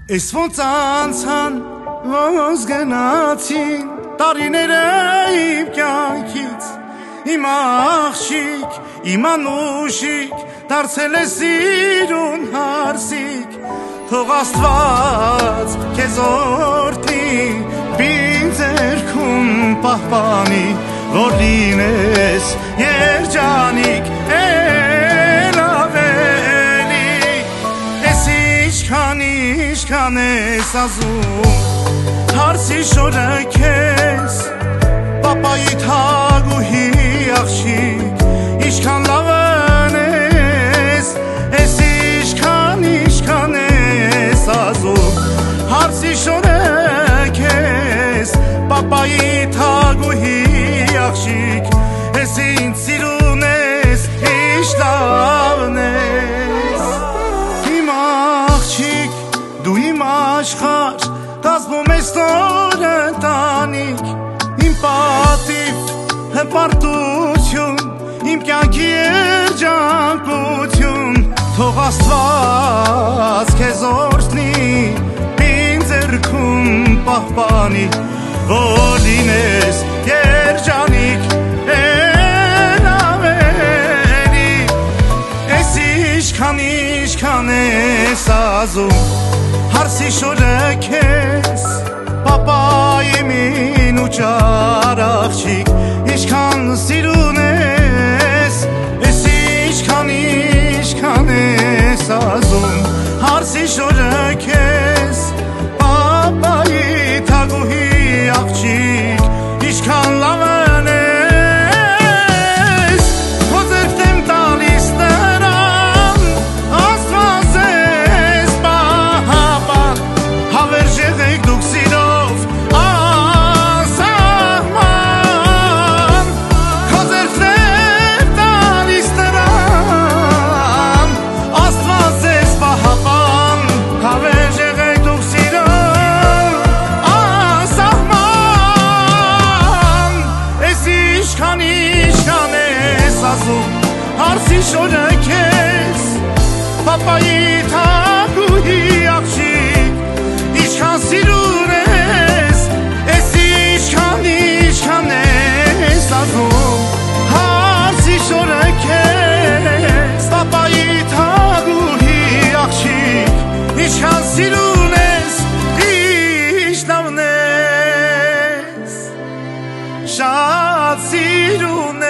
Այս ոնց անցան, ոնց գնացին տարիները իմ կյանքից, իմ աղջիկ, իմ անուշիկ, դարձել է սիրուն հարսիկ, թող Աստված քեզ օրհնի, բին ձեռքում պահպանի, որ լինես երջանիկ, ինչքան ես ազում, հարսի շորը քեզ, պապայի թագուհի աղջիկ, ինչքան լավն ես, ես ինչքան ես ազում, հարսի շորը քեզ, պապայի թագուհի աղջիկ, ես ինձ սիրուն ես, ինչ լավն ես, իմ աղջիկ, դու իմ աշխարհ, կազմում ես նոր ընտանիք, իմ պատիվ, հպարտություն, իմ կյանքի երջանկություն, թող Աստված քեզ օրհնի, բին ձեռքում պահպանի, որ լինես երջանիկ, ավելի, ես ինչքան ես ազում, հարսի շորը քեզ, պապայի մին ու ճար աղջիկ, ինչքան սիրուն ես, ես ինչքան ես ազում, հարսի շորը քեզ, պապայի թագուհի աղջիկ, ինչքան լավն ես, քո ձեռքն եմ տալիս նրան, Աստված ես պահապան, հավերժ եղեք դուք սիրով անսահման, քո ձեռքն եմ տալիս նրան, Աստված ես պահապան, հավերժ եղեք դուք սիրով անսահման, ես ինչքան ես ազում, հարսի շորը քեզ, պապայի թագուհի աղջիկ, ինչքան սիրուն ես, ես ինչքան ես ազում, հարսի շորը քեզ, պապայի թագուհի աղջիկ, ինչքան սիրուն ես, ինչ լավն ես, շատ սիրուն